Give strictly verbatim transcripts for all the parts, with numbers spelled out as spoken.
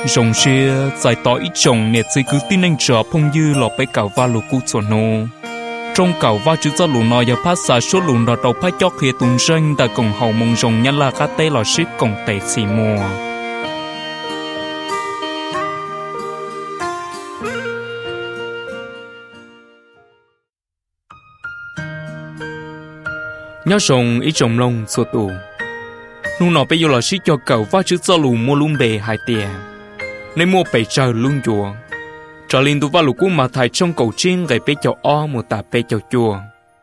rồng xia giải tỏ ít chồng nè chỉ cứ tin anh trở phong dư lọ bé cào va lù cú chuẩn nô trong cào va chữ cho lù nọ giờ phát xả số lù nọ đầu phát chót khi tuần sinh đã cùng hậu mông rồng nhăn là cá tê lọ ship cùng tệ xì mùa nhớ rồng ít chồng lông sụt tù nụ nọ bây giờ là ship cho cào va chữ cho lù mua lung bề hai tiền nên mua bể chờ luôn chùa trở lên tu va lục cú mà thải trong cầu chiên gầy bể chậu o một tà bể chậu chùa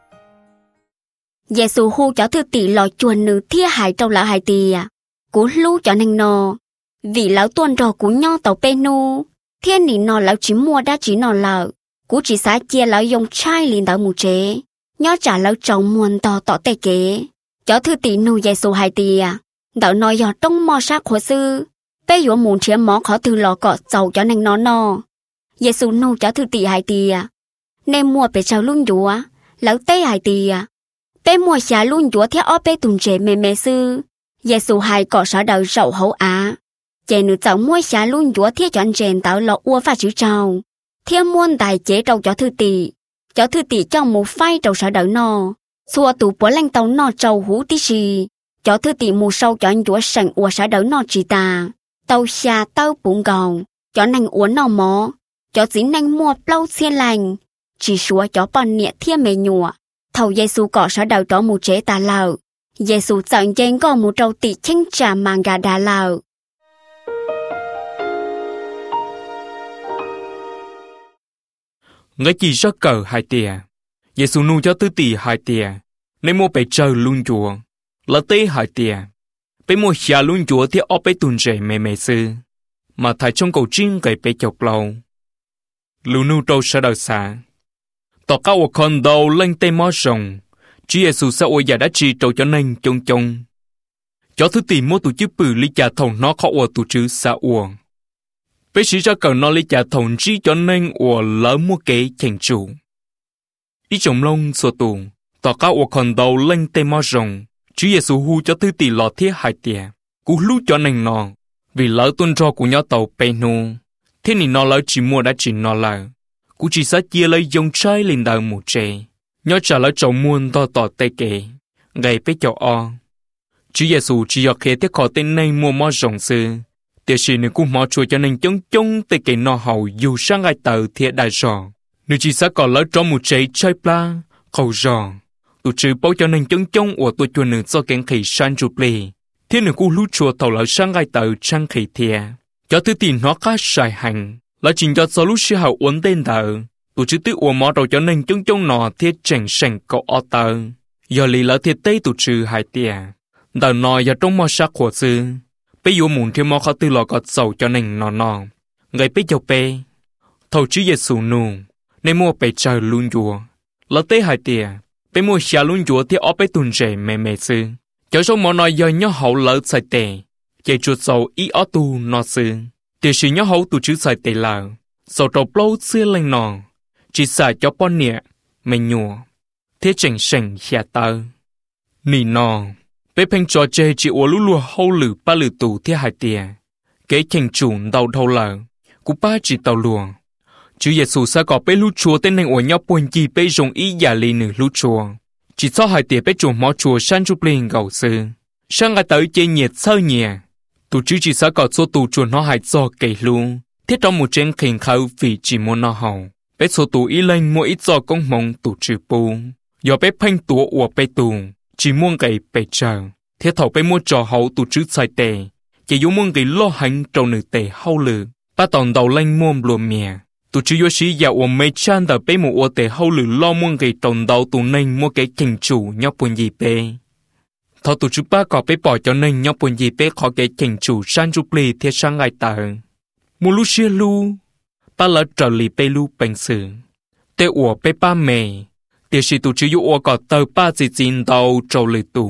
Giêsu hu cho thư tỷ lò chùa nữ thia hại trong lão hại tì cú lu cho nành nò vì lão tuần trò cú nho tàu bê nu thiên nỉ nò lão chỉ mua đã chỉ nò lợ cú chỉ xá chia lão dùng chai liền đảo mù chế nho trả lão trồng muôn tò tỏ tê kế cho thư tỷ nu Giêsu hại tì đảo nói giọt trong mò sát khổ sư bây giờ muốn chia mỏ khó từ lò cọ dầu cho nành nó no Giêsu nu cho thư tỷ hại tì nên mua bể trâu luôn dúa lão tê hại tì bé mua xả luôn dúa theo ó bé tuần trẻ mẹ mẹ sư Giêsu hại cọ sở đầu rậu hậu á chế nữ cháu mua xả luôn dúa theo chọn rèn tạo lọ ua pha chữ trâu theo muôn tài chế trâu cho thư tỷ cho thư tỷ trong một phai trâu sở đầu no xua tủ bữa lanh tàu no trâu hú tí xì cho thư tỷ mù sâu chọn dúa sẵn ua sở đầu no chỉ ta tàu xa tàu bụng gầu cho nành uốn nò mó cho dính nành mua plau xiên lành chỉ xua cho bọn nhẹ thiên mê nhùa thầu Giêsu cọ sở đầu trỏ mù chế ta lờ Giêsu chọn chén có mù trâu tỷ chênh trà màng gà đà lờ ngay chỉ rất cờ hai tìa Giêsu nu cho tư tỷ hai tìa nên mua bể chờ luôn chùa là tê hai tìa bế mua xả luôn chúa thì ốp bế tuần rể mẹ mẹ sư mà thải trong cầu chiên gầy bế chọc lâu lưu nu trâu sẽ đào xa tỏ cao ở con đầu lên tê mó rồng Chúa Giêsu sẽ ôi giả đã trì trâu cho nên chông chông cho thứ tìm mua tụ chữ bự lý trả thầu nó khó ủa tụ chữ xa ủa bế sĩ ra cầu nó lý trả thầu trí cho nên ủa lỡ mua kế chành chủ ý chồng lông sổ tù tỏ cao ở con đầu lên tê mó rồng Chúa Giêsu hu cho thứ tỷ lọ thiết hai tìa, cú lú cho nành nọ, vì lỡ tuân trò của nhau tàu bê nô, thế nên nó lỡ chỉ mua đã chỉ nó lỡ, cú chỉ sát chia lấy dòng trái lên đầu một trẻ, nhớ trả lỡ trầu muôn to tỏ tê kể, gầy bế chậu o. Chúa Giêsu chỉ dọc khế thiết khó tên này mua mò rộng sư, tiệt sĩ nữ cú mò chùa cho nên chống chống tê kể nó hầu dù sang ai tờ thiệt đại rò, nữ chỉ sát có lỡ trong một trẻ trái pla, khẩu rò. Tụ trừ bao cho nên chống chống của tụi chùa nữ do kén khỉ san rụp lì. Thiên nữ cú lú chùa thầu lỡ sang gai tờ trang khỉ thìa. Cho thứ tiền nó khá xài hành. Là trình cho số lú sư hậu uốn tên tờ. Tụ trừ tư ua mò đầu cho nên chống chống nọ thiết chảnh sành cậu ọ tờ. Giờ lì lỡ thiết tây tụ trừ hai tìa. Tờ nọ giờ trong mò sắc của sư. Bây giờ muốn thêm mò khó tư lọ gọt dầu cho nên nọ nọ. Ngày bây giờ bê. Thầu Chúa Giêsu nụ. Nên mua bê trời luôn chùa. Lỡ tê hai tìa. Bé mua xả luôn chúa thì ốp bế tuần rể mẹ mẹ sư. Cho số mỏ nói giờ nhớ hậu lỡ xài tệ. Chạy chuột dầu ý ó tu nó sư. Thì sĩ nhớ hậu tụ chữ xài tệ lờ. Dầu trầu blâu xưa lên nọ. Chỉ xài cho bọn nhẹ. Mẹ nhùa. Thế chảnh sành khả tơ. Nì nọ. Bé phanh trò chê chỉ ua lũ lùa hâu lử ba lử tù thế hai tìa. Kế chành chủ đầu thâu lờ. Cú ba chỉ tàu lùa. Chúa Giêsu sẽ có bé lũ chùa tên này ở nhau buồn gì bé dùng ý giả lì nửa lũ chùa. Chỉ cho hai tiệt bé chùa mỏ chùa san chụp lên gầu sư. Sang ngày tới chơi nhiệt sơ nhẹ. Tụ chứ chỉ sẽ có số tụ chùa nó hại do kể luôn. Thiết trong một trên khỉnh khâu vì chỉ muốn nó hậu. Bé số tụ ý lên mua ít do công mong tụ trừ bù. Do bé phanh tụ của bé tụ. Chỉ muốn gầy bé chờ. Thiết thầu bé mua trò hậu tụ chứ sai tệ. Chỉ dụ muốn gầy lo hành trâu nữ tệ hậu lử. Ba tòn đầu lên muôn lùa mìa. Tụ chứ yếu sĩ dạo ở mấy chan đờ bế một ô tệ hậu lử lo muôn gầy tròn đầu tụ nên mua cái chỉnh chủ nhóc buồn gì bế. Thọ tụ chứ ba có bế bỏ cho nên nhóc buồn gì bế khó cái chỉnh chủ san rụp lì thiết sang ngài tờ. Mù lú xia lú, ba lỡ trở lì bế lú bánh sử. Tê ủa bế ba mẹ, tìa sĩ tụ chứ yếu ủa có tờ ba gì chín đầu trầu lì tụ.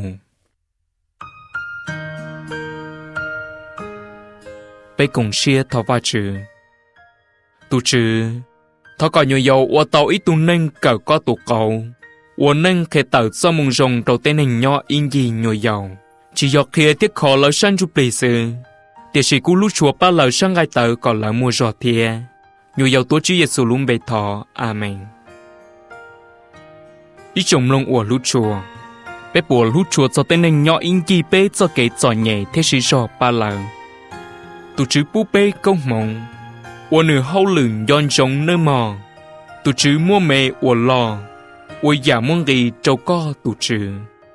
Bế cùng xia thọ va chữ. Tụ chứ, thọ có nhiều dầu ủa tàu ít tụ nên cờ có tụ cầu. Ủa nên khẽ tờ do mông rồng đầu tên hình nhỏ in gì nhiều dầu. Chỉ dọc khía tiếc khó lỡ sanh rụp lì sư. tiệt sĩ cú lú chùa ba lời sang ngay tờ còn lại mua giọt thia nhiều giàu túa Chúa Giêsu luôn bề thọ. Amen. Ý chồng lông ủa lú chùa bé bùa lú chùa cho tên nên nhỏ in chi bé cho kể trò nhẹ thế sĩ giọt ba lời tụ chữ bú bé công mộng ủa nửa hậu lửng yon giống nơi mò tụ chữ mua mẹ ủa lò ủa giả mong gì trâu co tụ chữ.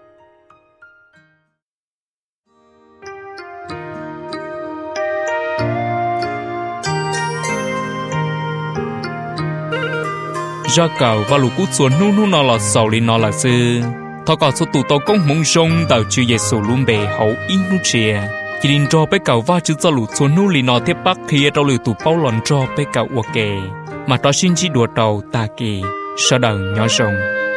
Ra cầu và lũ cút xuống nu nu nó là sầu li nó là sư thọ cả số tụ tàu công mong sông tàu Chúa Giêsu luôn bề hậu in nu chia chỉ định cho bé cầu va chữ cho lũ xuống nu li nó tiếp bắc khi tàu lũ tụ bao lòn cho bé cầu uo kề mà tao xin chỉ đùa tàu ta kỳ sau đầu nhỏ sông.